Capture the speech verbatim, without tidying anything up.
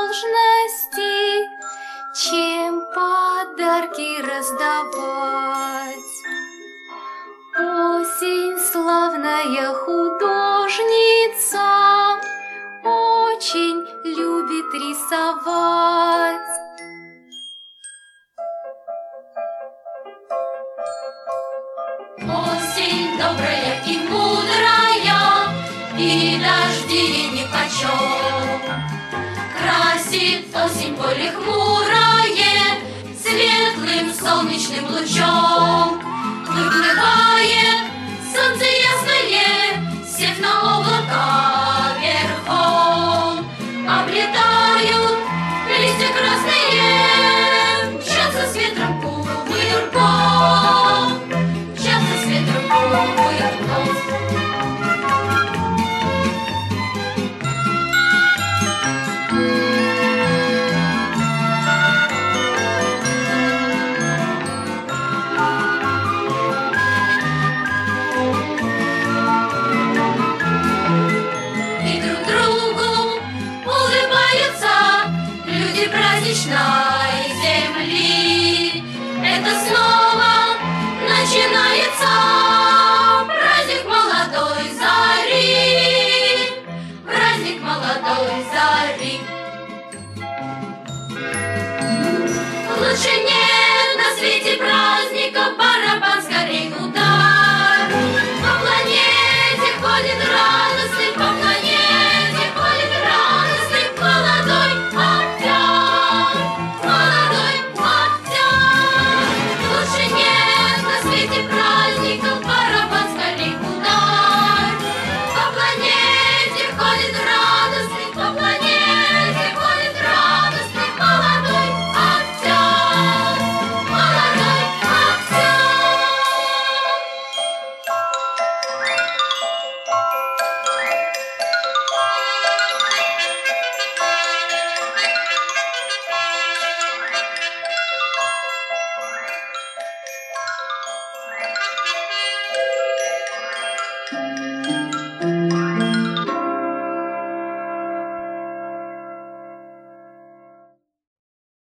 должности, чем подарки раздавать. Осень славная художница, очень любит рисовать. Осень добрая и мудрая, и дожди ей нипочем. Красит осень поле хмурое светлым солнечным лучом. Выплывает солнце ясное, сев на облака верхом. Облетают листья красные, мчатся с ветром кувырком, мчатся с ветром кувырком. Праздничной земли. Это снова начинается праздник молодой зари, праздник молодой зари. Лучше нет на свете праздника,